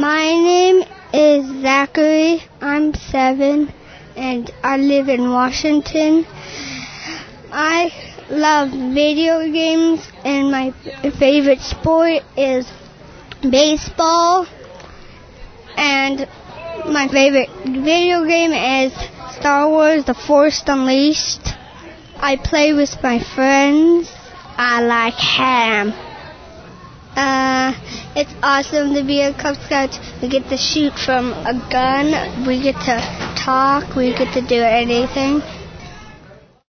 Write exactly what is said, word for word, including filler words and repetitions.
My name is Zachary. I'm seven, and I live in Washington. I love video games, and my favorite sport is baseball. And my favorite video game is Star Wars: The Force Unleashed. I play with my friends. I like ham. Uh, it's awesome to be a Cub Scout. We get to shoot from a gun. We get to talk. We get to do anything.